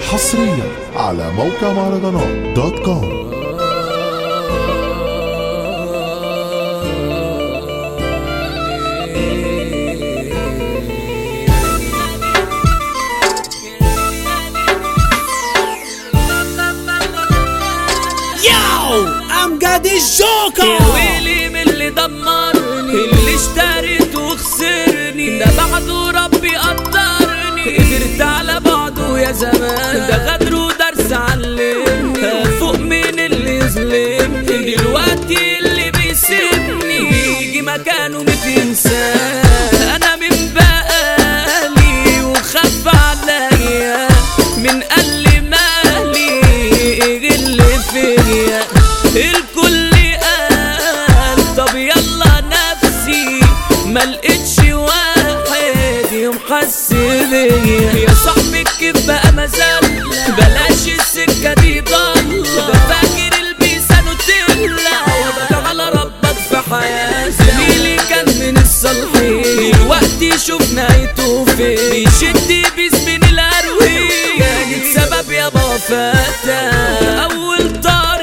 حصريا على موقع مهرجانات دوت كوم. امجد الجوكر يا ويلي من اللي دمرني، اللي اشتريته وخسرني، ده بعده ربي قدرني، قدرت على بعضه يا زمان، ده غدر ودرس علمني، فوق من اللي يظلمني، دلوقتي اللي بيسيبني يجي مكانه 200 إنسان. انا من بقالي وخف عليا من قال لي مالي غل فيا، الكل قال طب يلا نفسي، ملقتش واحد يوم حس بيا. يا صاحبي كيف بقى مازال، بلاش السكة دي ضالة، ده فاكر البيسة نوتيلا، وبدأ على ربك في حياتي. زميلي كان من الصالحين، دلوقتي شوف نهايته فين، بيشد بيس من الأروية، كانت سبب يابا فتى أول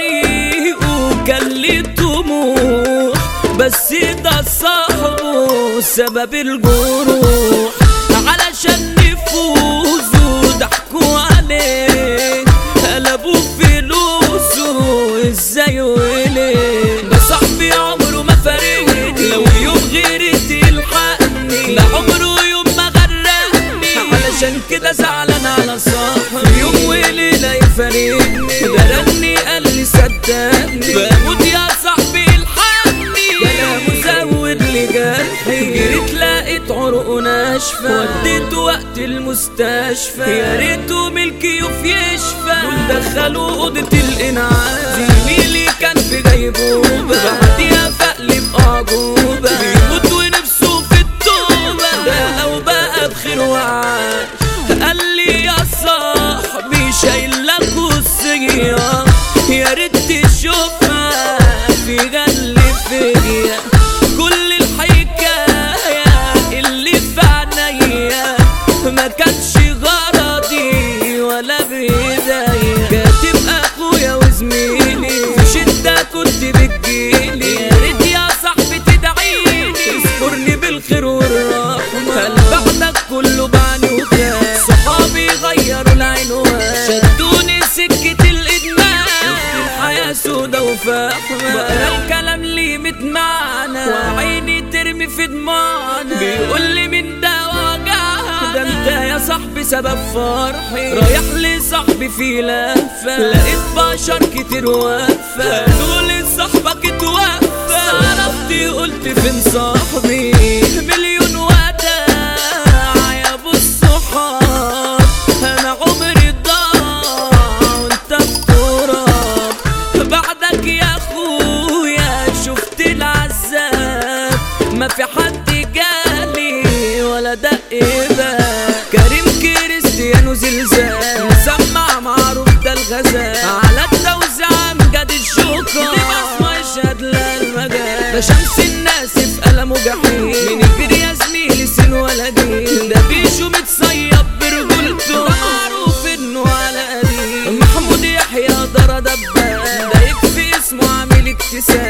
كان لي طموح، بس ده صاحبه سبب الجروح، علشان نفوزوا ضحكوا عليه، قلبوا فلوسه ازاي وليه. ده صاحبي عمره ما فارقني، لو يوم غيري تلحقني، ده عمره يوم ما غرقني، علشان كده زعلان على صاحبي، يوم وليلة يفارقني، ده رني قال لي صدقني، بموت يا صاحبي الحقني، كلامه زود لي جرحي، جريت لقيت عروقه ناشفة، وديته وقت المستشفى، يا ريته ملكيوف يشفى، دول دخلوا أوضة الإنعاش، زميلي كان في غيبوبة، بعديها فقلي بأعجوبة، بيموت ونفسه في التوبة، ده لو بقى بخير وعاش، قال لي يا صاحبي شايل لك وصية، يا ريت تشوفها في غل فيا، كل الحكاية اللي في عينيا ما كانش غرضي ولا بداية، كاتب اخويا وزميلي في شدة كنت بتجيلي، يا ريت يا صاحبي تدعيلي، اذكرني بالخير والرحمة، هل بعدك كله بعني وخاف، صحابي غيروا العنوان، شدوني سكة الإدمان، الحياة سودا وفاحمة، بقرا الكلام ليه متمعنى، وعيني ترمي في دموعنا، بيقولي من ده وجعها، ده انت يا صاحبي سبب فرحي، رايح لصاحبي في لفة، لقيت بشر كتير واقفة، قالولي صاحبك اتوفى، عرفت قلت فين صاحبي، مليون وداع يا ابو الصحاب، انا عمري ضاع وانت في تراب، بعدك يا اخويا شفت العذاب، ما في حد جالي ولا دق باب، كريم كريستيانو زلزال، مسمع معروف ده الغزال، على التوزيع امجد الجوكر، دي بصمة يشهد للمجال، ده شمس الناس في قلمه جحيم، من يجري يا زميلي سن ولا جيل، ده بيشو متصيب برجولته، ده معروف انه على قديم، محمود يحيى دار دبان، ده يكفي اسمه عامل اكتساب.